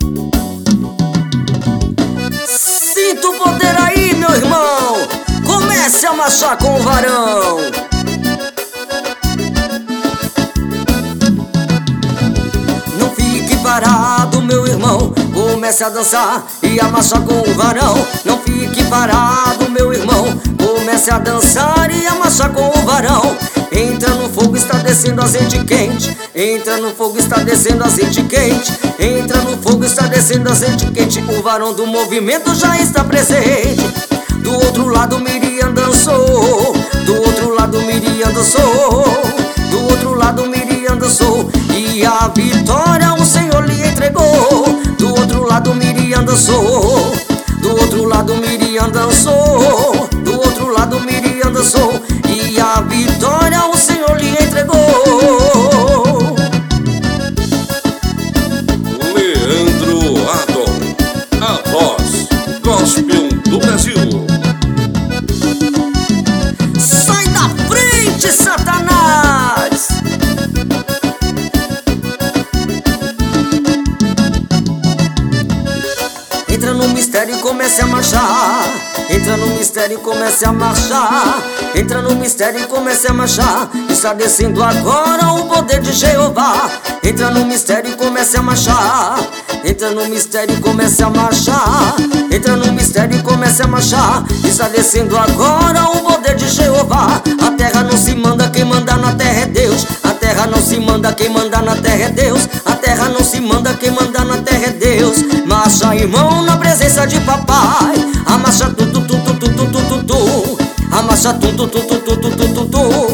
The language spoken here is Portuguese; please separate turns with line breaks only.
Sinta o poder aí, meu irmão. Comece a marchar com o varão. Não fique parado, meu irmão. Comece a dançar e a marchar com o varão. Não fique parado, meu irmão. Comece a dançar e a marchar com o varão. Entra no fogo, está descendo azeite quente. Entra no fogo, está descendo azeite quente. Entra no fogo, está descendo azeite quente. O varão do movimento já está presente. Do outro lado Miriam dançou. Do outro lado Miriam dançou. Do outro lado Miriam dançou. E a vitória o Senhor lhe entregou. Do outro lado Miriam dançou. Do outro lado Miriam dançou. Do outro lado Miriam dançou. E a vitória o Senhor lhe entregou.
Leandro Adon, a voz gospel do Brasil.
Sai da frente, Satanás! Entra no mistério e comece a marchar. Entra no mistério e comece a marchar. Entra no mistério e comece a marchar. Está descendo agora o poder de Jeová. Entra no mistério e comece a marchar. Entra no mistério e comece a marchar. Entra no mistério e comece a marchar. Está descendo agora o poder de Jeová. A terra não se manda, quem manda na terra é Deus. A terra não se manda, quem manda na terra é Deus. A terra não se manda, quem manda na terra é Deus. Marcha, irmão, na presença de papai. A marcha tu tu tu tu tu tu tu tu. A marcha tu tu tu tu tu tu tu tu.